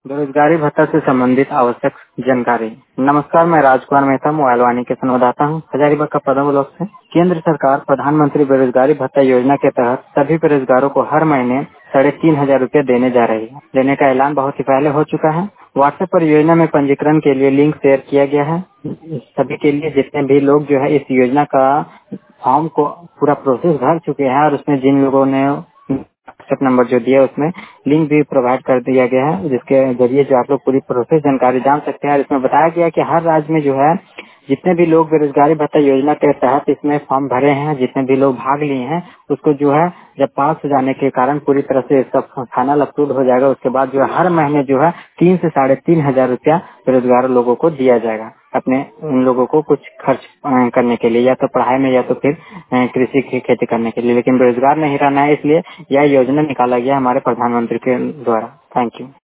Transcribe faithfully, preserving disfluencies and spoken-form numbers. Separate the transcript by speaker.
Speaker 1: बेरोजगारी भत्ता से संबंधित आवश्यक जानकारी। नमस्कार, मैं राजकुमार मेहता मोबाइल वाणी के संवाददाता हूँ हजारीबाग का पदम ब्लॉक से। केंद्र सरकार प्रधानमंत्री बेरोजगारी भत्ता योजना के तहत सभी बेरोजगारों को हर महीने साढ़े तीन हजार रूपए देने जा रही है। देने का ऐलान बहुत ही पहले हो चुका है। व्हाट्सएप पर योजना में पंजीकरण के लिए लिंक शेयर किया गया है। सभी के लिए जितने भी लोग जो है इस योजना का फॉर्म को पूरा प्रोसेस भर चुके हैं और उसमें जिन लोगों ने व्हाट्सएप नंबर जो दिया उसमें लिंक भी प्रोवाइड कर दिया गया है, जिसके जरिए जो आप लोग पूरी प्रोसेस जानकारी जान सकते हैं। और इसमें बताया गया है कि हर राज्य में जो है जितने भी लोग बेरोजगारी भत्ता योजना के तहत इसमें फॉर्म भरे हैं, जितने भी लोग भाग लिए हैं, उसको जो है जब पास हो जाने के कारण पूरी तरह से इसका फाइनल अप्रूव हो जाएगा। उसके बाद जो है हर महीने जो है तीन से साढ़े तीन हजार रूपया बेरोजगार लोगों को दिया जाएगा, अपने उन लोगों को कुछ खर्च अ, करने के लिए, या तो पढ़ाई में या तो फिर अ, कृषि की खेती करने के लिए। लेकिन बेरोजगार नहीं रहना है, इसलिए यह योजना निकाला गया हमारे प्रधानमंत्री के द्वारा। Thank you.